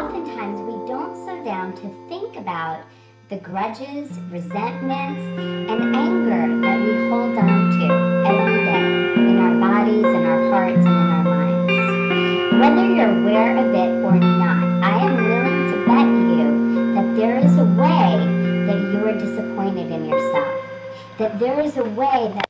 oftentimes we don't slow down to think about the grudges, resentments, and anger that we hold on to every day in our bodies, in our hearts, and in our minds. Whether you're aware of it or not, I am willing to bet you that there is a way that you are disappointed in yourself. That there is a way that